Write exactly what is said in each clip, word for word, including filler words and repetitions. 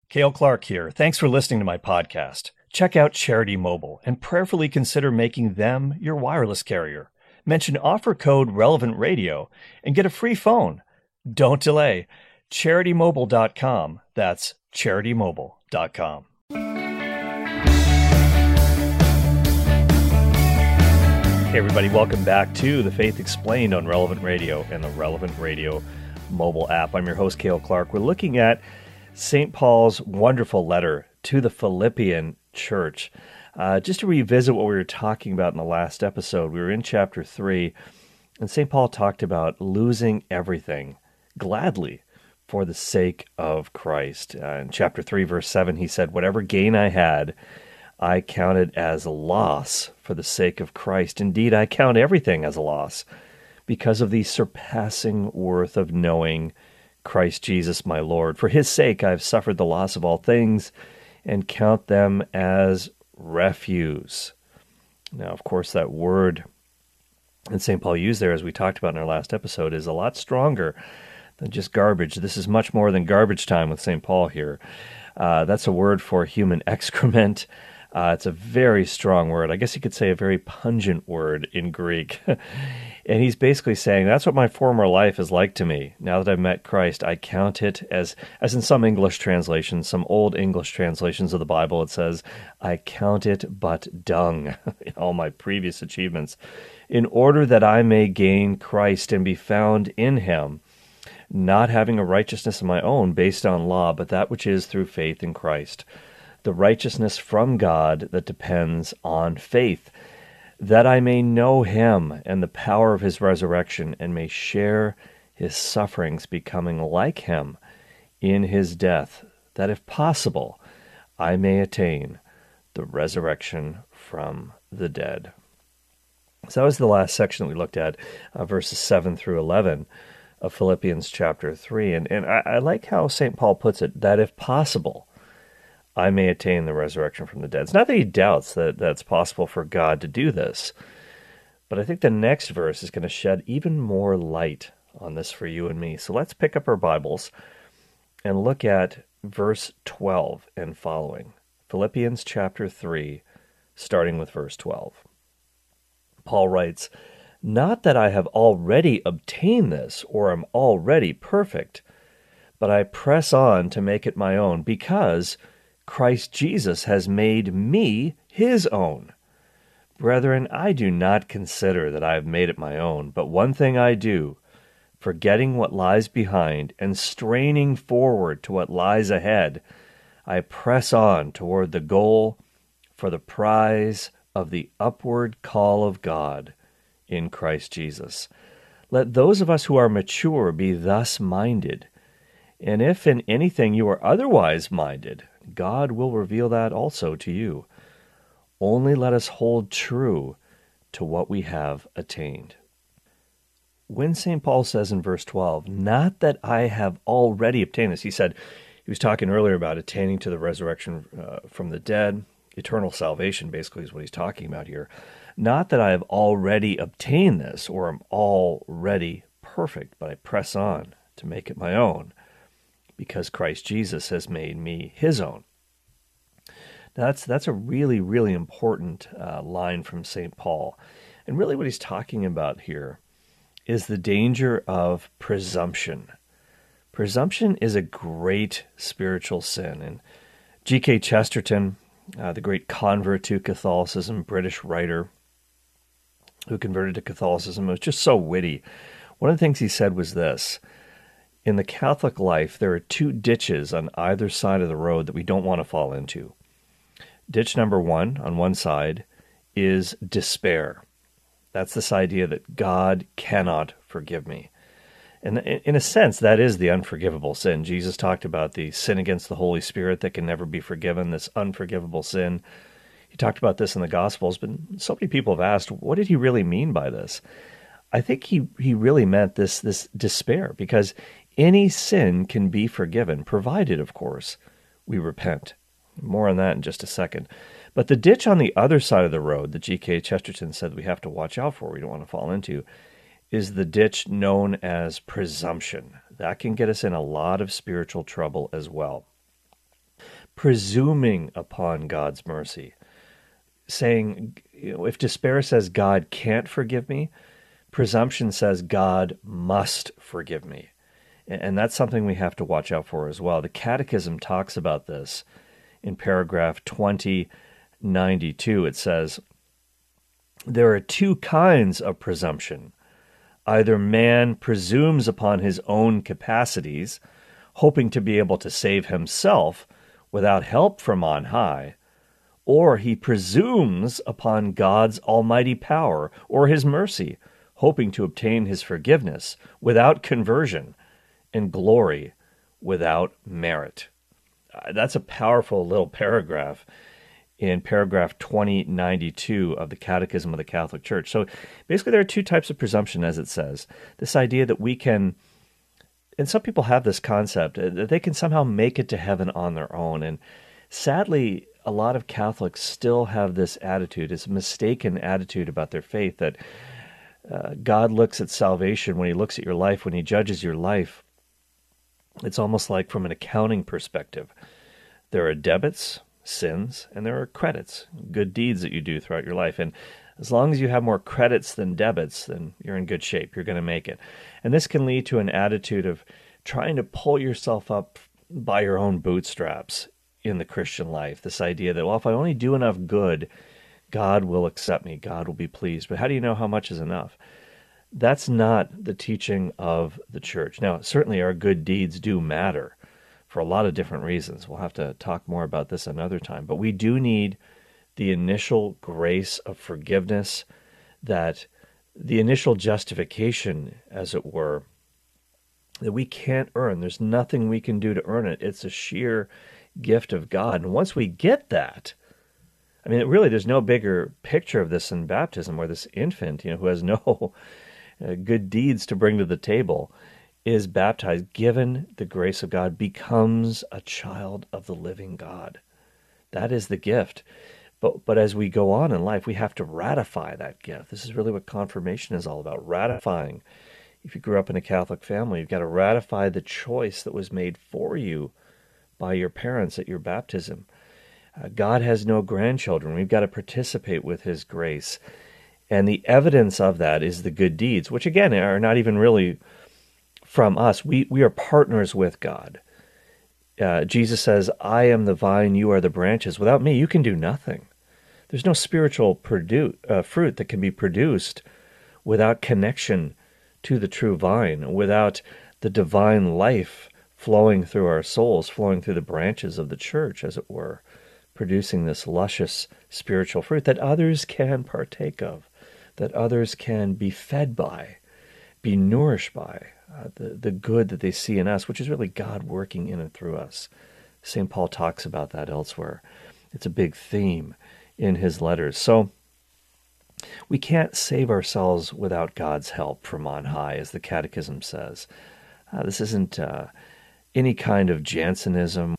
Cale Clark here. Thanks for listening to my podcast. Check out Charity Mobile and prayerfully consider making them your wireless carrier. Mention offer code Relevant Radio and get a free phone. Don't delay. charity mobile dot com. That's charity mobile dot com. Hey everybody, welcome back to The Faith Explained on Relevant Radio and the Relevant Radio mobile app. I'm your host, Cale Clark. We're looking at Saint Paul's wonderful letter to the Philippian church. Uh, just to revisit what we were talking about in the last episode, we were in chapter three, and Saint Paul talked about losing everything gladly for the sake of Christ. Uh, in chapter three, verse seven, he said, "Whatever gain I had, I counted as a loss for the sake of Christ. Indeed, I count everything as a loss because of the surpassing worth of knowing Christ Jesus my Lord. For his sake I have suffered the loss of all things and count them as refuse." Now, of course, that word that Saint Paul used there, as we talked about in our last episode, is a lot stronger than just garbage. This is much more than garbage time with Saint Paul here. Uh, that's a word for human excrement. Uh, it's a very strong word. I guess you could say a very pungent word in Greek. And he's basically saying, that's what my former life is like to me. Now that I've met Christ, I count it as, as in some English translations, some old English translations of the Bible, it says, I count it but dung in all my previous achievements, in order that I may gain Christ and be found in him, not having a righteousness of my own based on law, but that which is through faith in Christ, the righteousness from God that depends on faith, that I may know him and the power of his resurrection, and may share his sufferings, becoming like him in his death, that if possible, I may attain the resurrection from the dead. So that was the last section that we looked at, uh, verses seven through eleven of Philippians chapter three. And, and I, I like how Saint Paul puts it, that if possible, I may attain the resurrection from the dead. It's not that he doubts that that's possible for God to do this, but I think the next verse is going to shed even more light on this for you and me. So let's pick up our Bibles and look at verse twelve and following. Philippians chapter three, starting with verse twelve. Paul writes, "Not that I have already obtained this or am already perfect, but I press on to make it my own, because Christ Jesus has made me his own. Brethren, I do not consider that I have made it my own, but one thing I do, forgetting what lies behind and straining forward to what lies ahead, I press on toward the goal for the prize of the upward call of God in Christ Jesus. Let those of us who are mature be thus minded, and if in anything you are otherwise minded, God will reveal that also to you. Only let us hold true to what we have attained." When Saint Paul says in verse twelve, "Not that I have already obtained this," he said, he was talking earlier about attaining to the resurrection uh, from the dead, eternal salvation basically is what he's talking about here. "Not that I have already obtained this or am already perfect, but I press on to make it my own, because Christ Jesus has made me his own." Now that's that's a really, really important uh, line from Saint Paul. And really what he's talking about here is the danger of presumption. Presumption is a great spiritual sin. And G K Chesterton, uh, the great convert to Catholicism, British writer who converted to Catholicism, was just so witty. One of the things he said was this: in the Catholic life, there are two ditches on either side of the road that we don't want to fall into. Ditch number one, on one side, is despair. That's this idea that God cannot forgive me. And in a sense, that is the unforgivable sin. Jesus talked about the sin against the Holy Spirit that can never be forgiven, this unforgivable sin. He talked about this in the Gospels, but so many people have asked, what did he really mean by this? I think he, he really meant this, this despair, because any sin can be forgiven, provided, of course, we repent. More on that in just a second. But the ditch on the other side of the road that G K Chesterton said we have to watch out for, we don't want to fall into, is the ditch known as presumption. That can get us in a lot of spiritual trouble as well. presuming upon God's mercy, saying, you know, if despair says God can't forgive me, presumption says God must forgive me. And that's something we have to watch out for as well. The Catechism talks about this in paragraph twenty ninety-two. It says, there are two kinds of presumption. Either man presumes upon his own capacities, hoping to be able to save himself without help from on high, or he presumes upon God's almighty power or his mercy, hoping to obtain his forgiveness without conversion and glory without merit. Uh, that's a powerful little paragraph in paragraph twenty ninety-two of the Catechism of the Catholic Church. So basically there are two types of presumption, as it says. This idea that we can, and some people have this concept, that they can somehow make it to heaven on their own. And sadly, a lot of Catholics still have this attitude, this mistaken attitude about their faith, that uh, God looks at salvation when he looks at your life, when he judges your life. It's almost like from an accounting perspective. There are debits, sins, and there are credits, good deeds that you do throughout your life. And as long as you have more credits than debits, then you're in good shape. You're going to make it. And this can lead to an attitude of trying to pull yourself up by your own bootstraps in the Christian life. This idea that, well, if I only do enough good, God will accept me. God will be pleased. But how do you know how much is enough? That's not the teaching of the Church. Now, certainly our good deeds do matter for a lot of different reasons. We'll have to talk more about this another time. But we do need the initial grace of forgiveness, that the initial justification, as it were, that we can't earn. There's nothing we can do to earn it. It's a sheer gift of God. And once we get that, I mean, really, there's no bigger picture of this than baptism, where this infant, you know, who has no uh, good deeds to bring to the table, is baptized, given the grace of God, becomes a child of the living God. That is the gift. But but as we go on in life, we have to ratify that gift. This is really what confirmation is all about, ratifying. If you grew up in a Catholic family, you've got to ratify the choice that was made for you by your parents at your baptism. Uh, God has no grandchildren. We've got to participate with his grace. And the evidence of that is the good deeds, which again are not even really from us. We, we are partners with God. Uh, Jesus says, I am the vine, you are the branches. Without me, you can do nothing. There's no spiritual produ- uh, fruit that can be produced without connection to the true vine, without the divine life flowing through our souls, flowing through the branches of the church, as it were, producing this luscious spiritual fruit that others can partake of, that others can be fed by, be nourished by, uh, the, the good that they see in us, which is really God working in and through us. Saint Paul talks about that elsewhere. It's a big theme in his letters. So we can't save ourselves without God's help from on high, as the Catechism says. Uh, this isn't uh, any kind of Jansenism.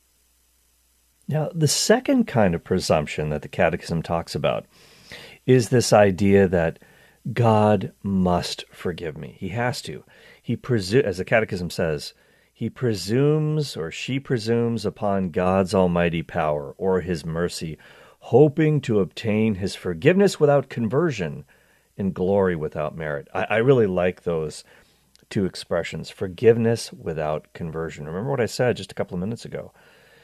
Now, the second kind of presumption that the Catechism talks about is this idea that God must forgive me. He has to. He presu- as the Catechism says, he presumes or she presumes upon God's almighty power or his mercy, hoping to obtain his forgiveness without conversion and glory without merit. I, I really like those two expressions, forgiveness without conversion. Remember what I said just a couple of minutes ago.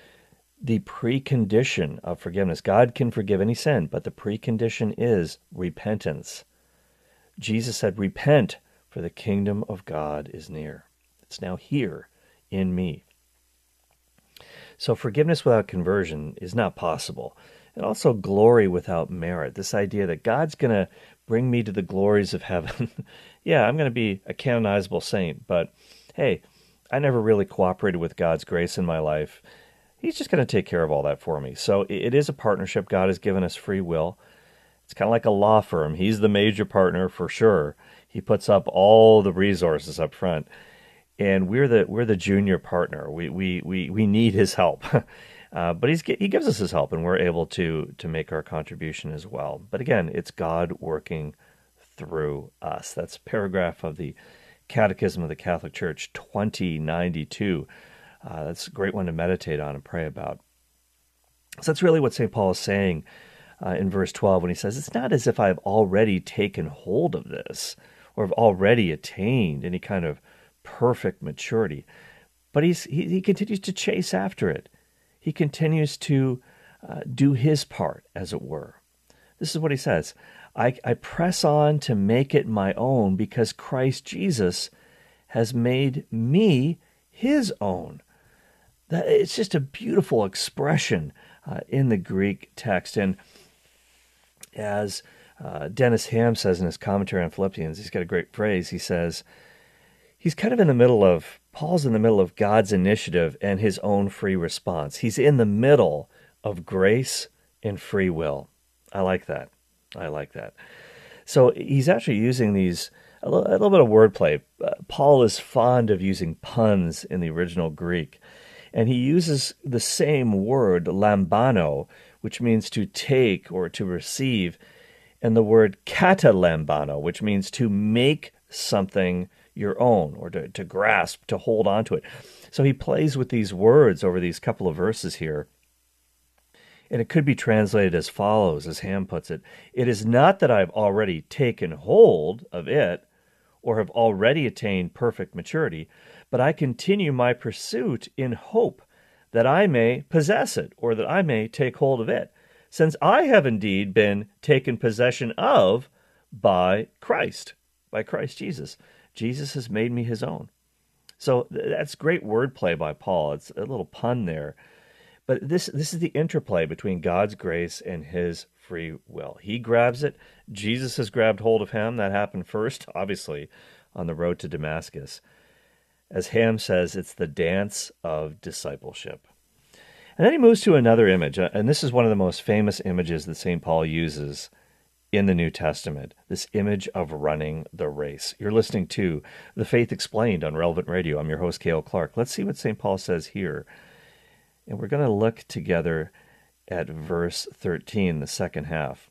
The precondition of forgiveness, God can forgive any sin, but the precondition is repentance. Jesus said, repent, for the kingdom of God is near. It's now here in me. So forgiveness without conversion is not possible. And also glory without merit, this idea that God's going to bring me to the glories of heaven. Yeah, I'm going to be a canonizable saint, but hey, I never really cooperated with God's grace in my life. He's just going to take care of all that for me. So it is a partnership. God has given us free will. It's kind of like a law firm. He's the major partner for sure. He puts up all the resources up front, and we're the we're the junior partner. We we we we need his help, uh, but he's he gives us his help, and we're able to to make our contribution as well. But again, it's God working through us. That's a paragraph of the Catechism of the Catholic Church, twenty ninety-two. Uh, that's a great one to meditate on and pray about. So that's really what Saint Paul is saying uh, in verse twelve when he says, it's not as if I've already taken hold of this or have already attained any kind of perfect maturity, but he's, he, he continues to chase after it. He continues to uh, do his part, as it were. This is what he says, I, I press on to make it my own because Christ Jesus has made me his own. That, it's just a beautiful expression uh, in the Greek text. And as uh, Dennis Ham says in his commentary on Philippians, he's got a great phrase. He says, he's kind of in the middle of, Paul's in the middle of God's initiative and his own free response. He's in the middle of grace and free will. I like that. I like that. So he's actually using these, a little, a little bit of wordplay. Uh, Paul is fond of using puns in the original Greek. And he uses the same word, lambano, which means to take or to receive, and the word katalambano, which means to make something your own or to, to grasp, to hold on to it. So he plays with these words over these couple of verses here. And it could be translated as follows, as Ham puts it. It is not that I've already taken hold of it or have already attained perfect maturity, but I continue my pursuit in hope that I may possess it or that I may take hold of it, since I have indeed been taken possession of by Christ, by Christ Jesus. Jesus has made me his own. So that's great wordplay by Paul. It's a little pun there. But this this is the interplay between God's grace and his free will. He grabs it. Jesus has grabbed hold of him. That happened first, obviously, on the road to Damascus. As Ham says, it's the dance of discipleship. And then he moves to another image, and this is one of the most famous images that Saint Paul uses in the New Testament, this image of running the race. You're listening to The Faith Explained on Relevant Radio. I'm your host, Cale Clark. Let's see what Saint Paul says here. And we're going to look together at verse thirteen, the second half.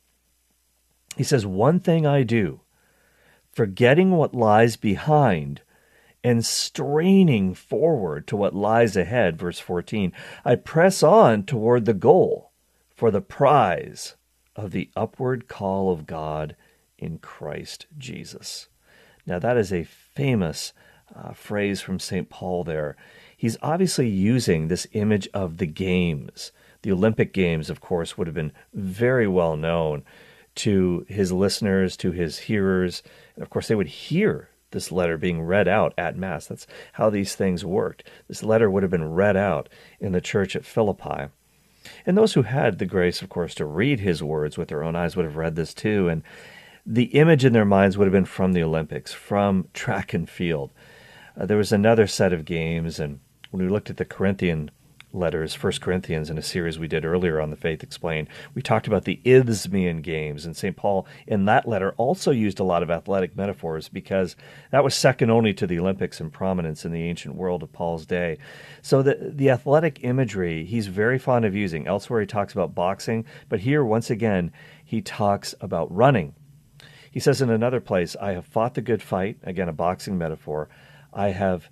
He says, one thing I do, forgetting what lies behind and straining forward to what lies ahead, verse fourteen, I press on toward the goal for the prize of the upward call of God in Christ Jesus. Now that is a famous uh, phrase from Saint Paul there. He's obviously using this image of the games. The Olympic Games, of course, would have been very well known to his listeners, to his hearers. And of course, they would hear this letter being read out at Mass. That's how these things worked. This letter would have been read out in the church at Philippi. And those who had the grace, of course, to read his words with their own eyes would have read this too. And the image in their minds would have been from the Olympics, from track and field. Uh, there was another set of games, and when we looked at the Corinthian letters, First Corinthians, in a series we did earlier on The Faith Explained, we talked about the Isthmian Games, and Saint Paul in that letter also used a lot of athletic metaphors because that was second only to the Olympics in prominence in the ancient world of Paul's day. So the, the athletic imagery he's very fond of using. Elsewhere he talks about boxing, but here, once again, he talks about running. He says in another place, I have fought the good fight, again, a boxing metaphor. I have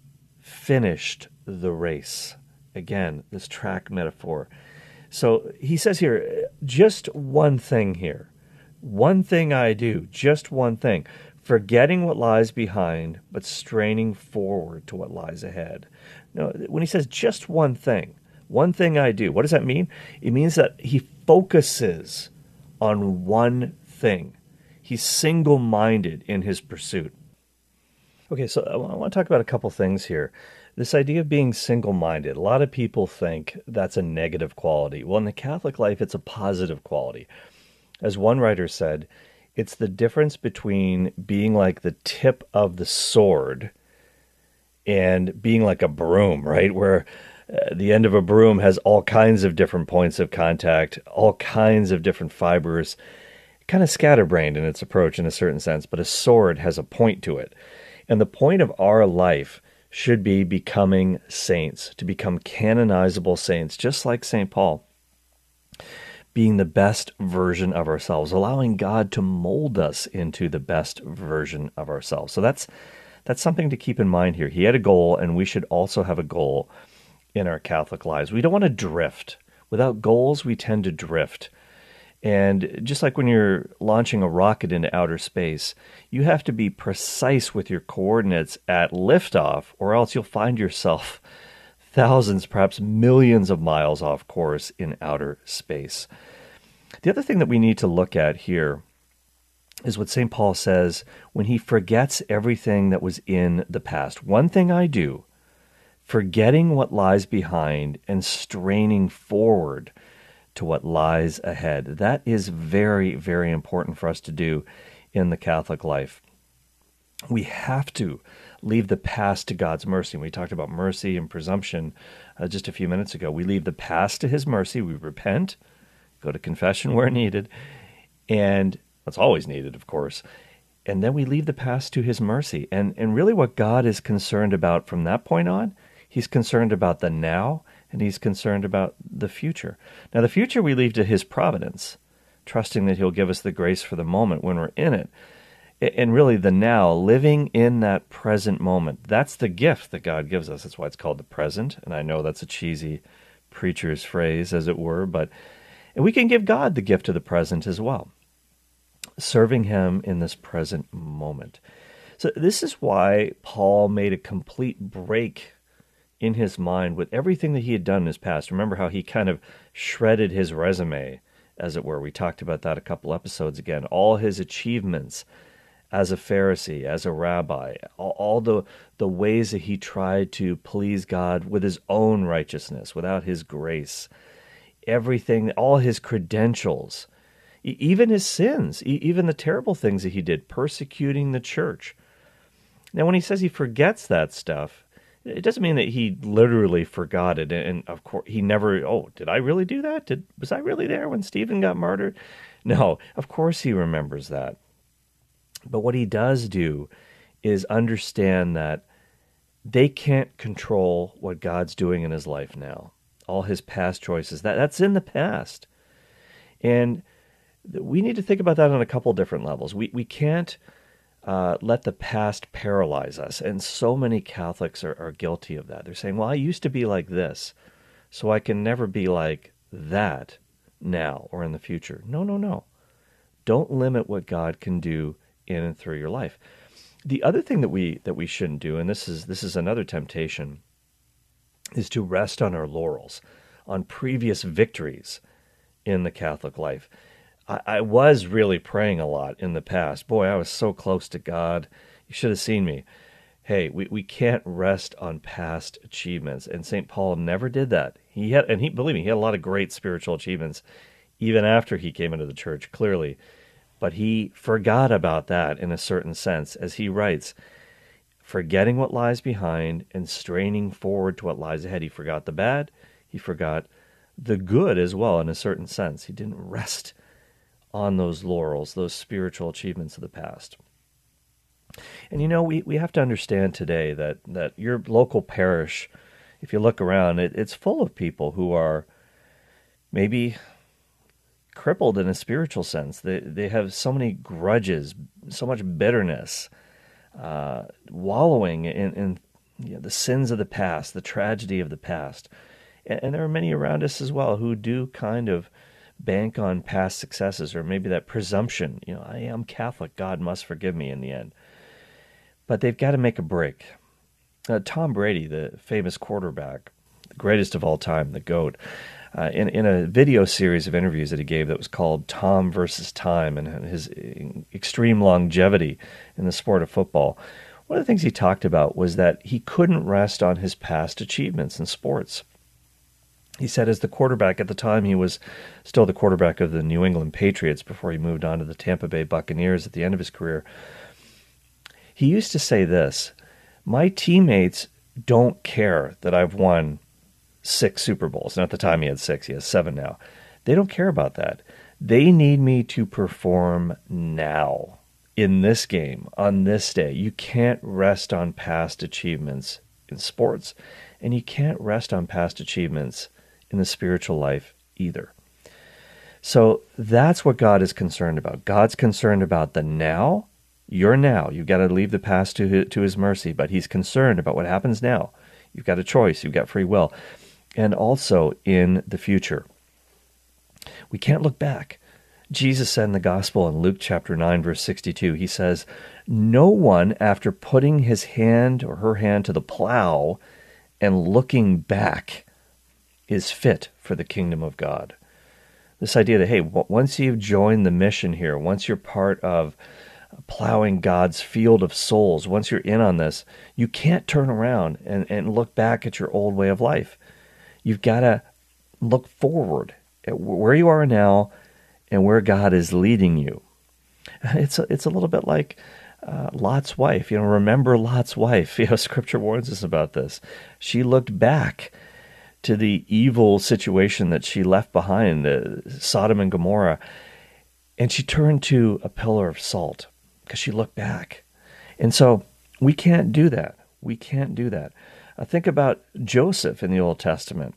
finished the race. Again, this track metaphor. So he says here, just one thing here. One thing I do, just one thing. Forgetting what lies behind, but straining forward to what lies ahead. No, when he says just one thing, one thing I do, what does that mean? It means that he focuses on one thing. He's single-minded in his pursuit. Okay, so I want to talk about a couple things here. This idea of being single-minded, a lot of people think that's a negative quality. Well, in the Catholic life, it's a positive quality. As one writer said, it's the difference between being like the tip of the sword and being like a broom, right? Where uh, the end of a broom has all kinds of different points of contact, all kinds of different fibers, kind of scatterbrained in its approach in a certain sense, but a sword has a point to it. And the point of our life should be becoming saints, to become canonizable saints, just like Saint Paul, being the best version of ourselves, allowing God to mold us into the best version of ourselves. So that's that's something to keep in mind here. He had a goal, and we should also have a goal in our Catholic lives. We don't want to drift. Without goals, we tend to drift. And just like when you're launching a rocket into outer space, you have to be precise with your coordinates at liftoff, or else you'll find yourself thousands, perhaps millions of miles off course in outer space. The other thing that we need to look at here is what Saint Paul says when he forgets everything that was in the past. One thing I do, forgetting what lies behind and straining forward to what lies ahead. That is very, very important for us to do in the Catholic life. We have to leave the past to God's mercy. We talked about mercy and presumption uh, just a few minutes ago. We leave the past to his mercy. We repent, go to confession where needed, and that's always needed, of course. And then we leave the past to his mercy. And, and really what God is concerned about from that point on, he's concerned about the now, and he's concerned about the future. Now, the future we leave to his providence, trusting that he'll give us the grace for the moment when we're in it. And really the now, living in that present moment, that's the gift that God gives us. That's why it's called the present. And I know that's a cheesy preacher's phrase, as it were, but and we can give God the gift of the present as well, serving him in this present moment. So this is why Paul made a complete break in his mind with everything that he had done in his past. Remember how he kind of shredded his resume, as it were. We talked about that a couple episodes again. All his achievements as a Pharisee, as a rabbi, all, all the, the ways that he tried to please God with his own righteousness, without his grace, everything, all his credentials, e- even his sins, e- even the terrible things that he did, persecuting the church. Now, when he says he forgets that stuff, it doesn't mean that he literally forgot it. And of course, he never, oh, did I really do that? Did Was I really there when Stephen got martyred? No, of course he remembers that. But what he does do is understand that they can't control what God's doing in his life now. All his past choices, that, that's in the past. And we need to think about that on a couple different levels. We, we can't Uh, let the past paralyze us. And so many Catholics are, are guilty of that. They're saying, well, I used to be like this, so I can never be like that now or in the future. No, no, no. Don't limit what God can do in and through your life. The other thing that we that we shouldn't do, and this is this is another temptation, is to rest on our laurels, on previous victories in the Catholic life. I was really praying a lot in the past. Boy, I was so close to God. You should have seen me. Hey, we, we can't rest on past achievements. And Saint Paul never did that. He had, and he, believe me, he had a lot of great spiritual achievements even after he came into the church, clearly. But he forgot about that in a certain sense, as he writes, forgetting what lies behind and straining forward to what lies ahead. He forgot the bad. He forgot the good as well, in a certain sense. He didn't rest on those laurels, those spiritual achievements of the past. And you know, we, we have to understand today that, that your local parish, if you look around, it, it's full of people who are maybe crippled in a spiritual sense. They, they have so many grudges, so much bitterness, uh, wallowing in, in you know, the sins of the past, the tragedy of the past. And, and there are many around us as well who do kind of bank on past successes, or maybe that presumption, you know, I am Catholic, God must forgive me in the end. But they've got to make a break. Uh, Tom Brady, the famous quarterback, the greatest of all time, the GOAT, uh, in, in a video series of interviews that he gave that was called Tom versus Time and his extreme longevity in the sport of football, one of the things he talked about was that he couldn't rest on his past achievements in sports. He said as the quarterback at the time, he was still the quarterback of the New England Patriots before he moved on to the Tampa Bay Buccaneers at the end of his career. He used to say this, my teammates don't care that I've won six Super Bowls. And at the time he had six, he has seven now. They don't care about that. They need me to perform now, in this game, on this day. You can't rest on past achievements in sports, and you can't rest on past achievements in the spiritual life either. So that's what God is concerned about. God's concerned about the now, your now. You've got to leave the past to his, to his mercy, but he's concerned about what happens now. You've got a choice. You've got free will. And also in the future. We can't look back. Jesus said in the gospel in Luke chapter nine, verse sixty-two, he says, "No one, after putting his hand or her hand to the plow and looking back, is fit for the kingdom of God." This idea that, hey, once you've joined the mission here, once you're part of plowing God's field of souls, once you're in on this, you can't turn around and, and look back at your old way of life. You've got to look forward at where you are now and where God is leading you. It's a, it's a little bit like uh, Lot's wife. You know, remember Lot's wife. You know, Scripture warns us about this. She looked back to the evil situation that she left behind, uh, Sodom and Gomorrah, and she turned to a pillar of salt because she looked back. And so we can't do that. We can't do that. Uh, think about Joseph in the Old Testament.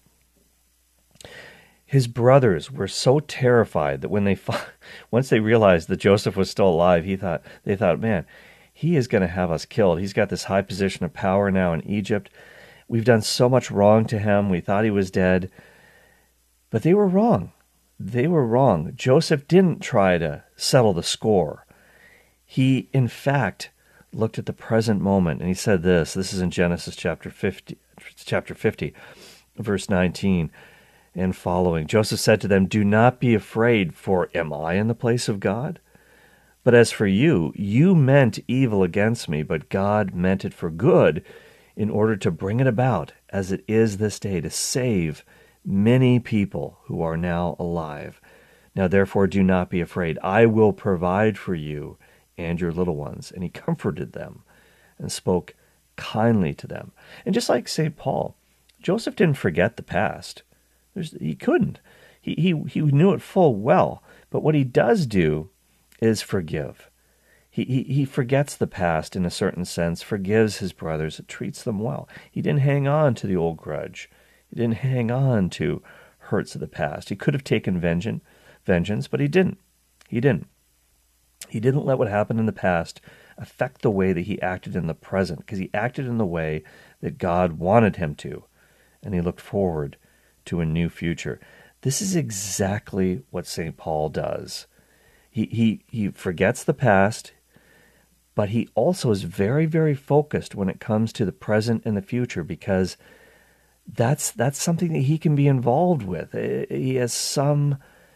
His brothers were so terrified that when they once they realized that Joseph was still alive, he thought they thought, man, he is going to have us killed. He's got this high position of power now in Egypt. We've done so much wrong to him. We thought he was dead. But they were wrong. They were wrong. Joseph didn't try to settle the score. He, in fact, looked at the present moment, and he said this. This is in Genesis chapter fifty, chapter fifty, verse nineteen. And following. Joseph said to them, "Do not be afraid, for am I in the place of God? But as for you, you meant evil against me, but God meant it for good, in order to bring it about, as it is this day, to save many people who are now alive. Now therefore do not be afraid. I will provide for you and your little ones." And he comforted them and spoke kindly to them. And just like Saint Paul, Joseph didn't forget the past. There's, he couldn't. He, he he knew it full well. But what he does do is forgive. He, he he forgets the past in a certain sense, forgives his brothers, treats them well. He didn't hang on to the old grudge. He didn't hang on to hurts of the past. He could have taken vengeance, vengeance, but he didn't. He didn't. He didn't let what happened in the past affect the way that he acted in the present, because he acted in the way that God wanted him to, and he looked forward to a new future. This is exactly what Saint Paul does. He he he forgets the past, but he also is very, very focused when it comes to the present and the future, because that's that's something that he can be involved with. He has some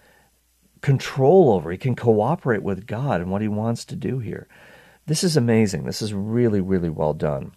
control over. He can cooperate with God in what he wants to do here. This is amazing. This is really, really well done.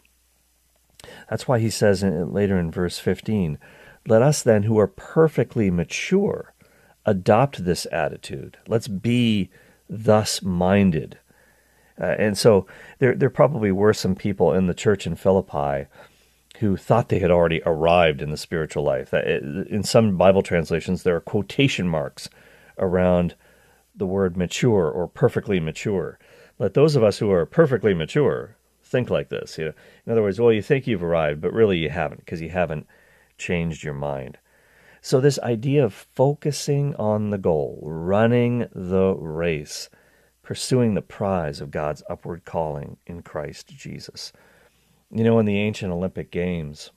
That's why he says in, later in verse fifteen, "Let us then, who are perfectly mature, adopt this attitude. Let's be thus minded." Uh, and so there, there probably were some people in the church in Philippi who thought they had already arrived in the spiritual life. In some Bible translations, there are quotation marks around the word mature or perfectly mature. Let those of us who are perfectly mature think like this. You know? In other words, well, you think you've arrived, but really you haven't, because you haven't changed your mind. So this idea of focusing on the goal, running the race, pursuing the prize of God's upward calling in Christ Jesus. You know, in the ancient Olympic Games,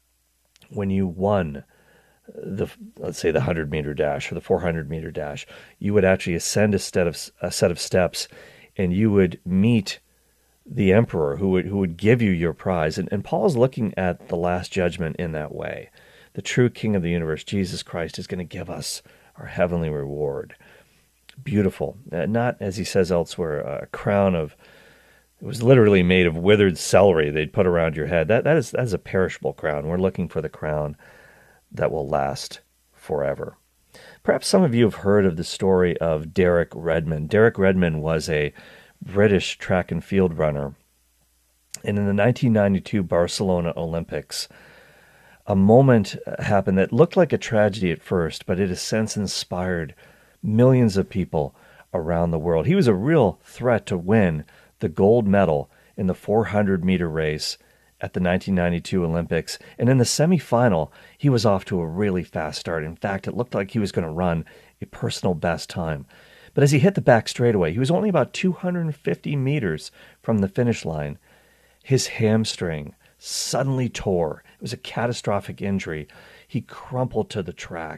when you won the, let's say, the hundred-meter dash or the four hundred meter dash, you would actually ascend a set of a set of steps, and you would meet the emperor who would who would give you your prize. And, and Paul's looking at the Last Judgment in that way. The true King of the universe, Jesus Christ, is going to give us our heavenly reward. Beautiful. Uh, not, as he says elsewhere, a crown of, it was literally made of withered celery they'd put around your head. That that is that is a perishable crown. We're looking for the crown that will last forever. Perhaps some of you have heard of the story of Derek Redmond. Derek Redmond was a British track and field runner. And in the nineteen ninety-two Barcelona Olympics, a moment happened that looked like a tragedy at first, but it has since inspired millions of people around the world. He was a real threat to win the gold medal in the four hundred meter race at the nineteen ninety-two Olympics. And in the semifinal, he was off to a really fast start. In fact, it looked like he was going to run a personal best time. But as he hit the back straightaway, he was only about two hundred fifty meters from the finish line. His hamstring suddenly tore. It was a catastrophic injury. He crumpled to the track,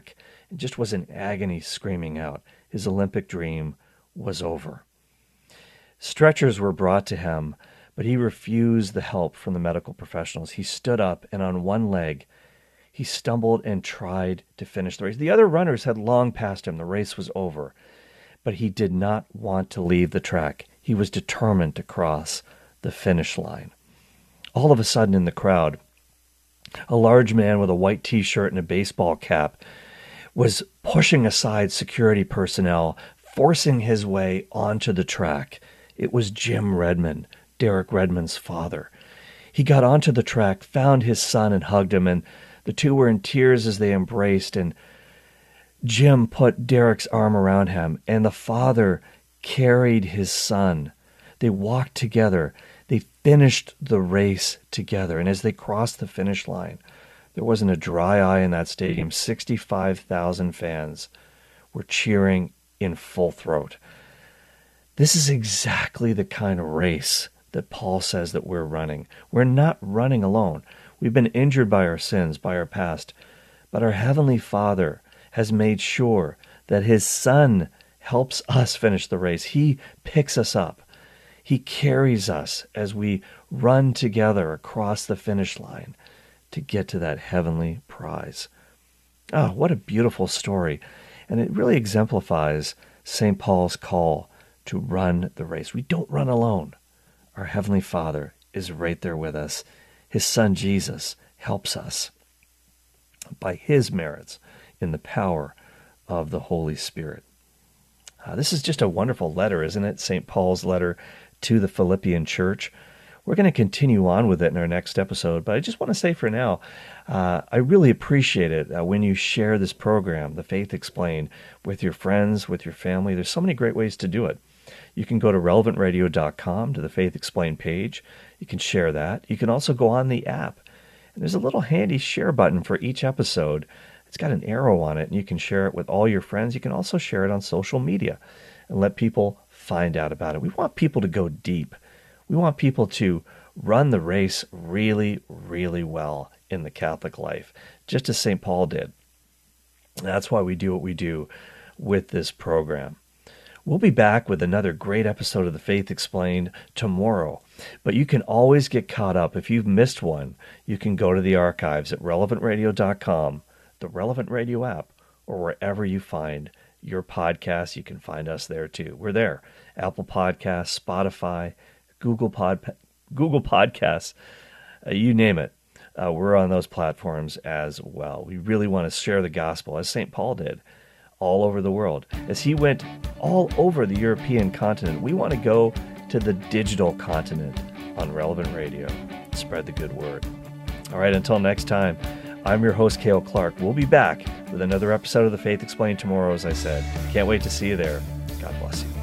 and just was in agony, screaming out. His Olympic dream was over. Stretchers were brought to him, but he refused the help from the medical professionals. He stood up, and on one leg, he stumbled and tried to finish the race. The other runners had long passed him. The race was over. But he did not want to leave the track. He was determined to cross the finish line. All of a sudden in the crowd, a large man with a white t-shirt and a baseball cap was pushing aside security personnel, forcing his way onto the track. It was Jim Redmond, Derek Redmond's father. He got onto the track, found his son, and hugged him, and the two were in tears as they embraced, and Jim put Derek's arm around him, and the father carried his son. They walked together. They finished the race together. And as they crossed the finish line, there wasn't a dry eye in that stadium. sixty-five thousand fans were cheering in full throat. This is exactly the kind of race that Paul says that we're running. We're not running alone. We've been injured by our sins, by our past, but our Heavenly Father has made sure that his Son helps us finish the race. He picks us up. He carries us as we run together across the finish line to get to that heavenly prize. Oh, what a beautiful story. And it really exemplifies Saint Paul's call to run the race. We don't run alone. Our Heavenly Father is right there with us. His Son Jesus helps us by his merits in the power of the Holy Spirit. Uh, this is just a wonderful letter, isn't it? Saint Paul's letter to the Philippian church. We're going to continue on with it in our next episode, but I just want to say for now, uh, I really appreciate it uh, when you share this program, The Faith Explained, with your friends, with your family. There's so many great ways to do it. You can go to relevant radio dot com to the Faith Explained page. You can share that. You can also go on the app, and there's a little handy share button for each episode. It's got an arrow on it, and you can share it with all your friends. You can also share it on social media and let people find out about it. We want people to go deep. We want people to run the race really, really well in the Catholic life, just as Saint Paul did. That's why we do what we do with this program. We'll be back with another great episode of The Faith Explained tomorrow, but you can always get caught up. If you've missed one, you can go to the archives at relevant radio dot com, the Relevant Radio app, or wherever you find your podcasts. You can find us there too. We're there. Apple Podcasts, Spotify, Google Pod, Google Podcasts, uh, you name it. Uh, we're on those platforms as well. We really want to share the gospel, as Saint Paul did, all over the world. As he went all over the European continent, we want to go to the digital continent on Relevant Radio. Spread the good word. All right, until next time, I'm your host, Cale Clark. We'll be back with another episode of The Faith Explained tomorrow, as I said. Can't wait to see you there. God bless you.